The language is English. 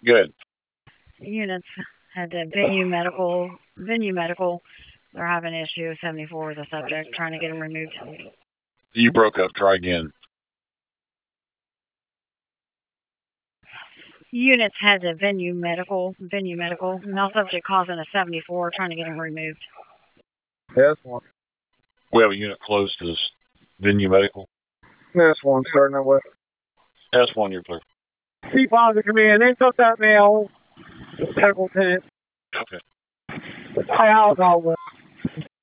Good. Units had to venue medical. They're having an issue. 74 with the subject, trying to get him removed. You broke up. Try again. Units had to venue medical. Now subject causing a 74, trying to get him removed. S1. We have a unit close to this venue medical. S1 starting that way. S1, you're clear. C5 command, they took that male medical tent. Okay. High out all the way.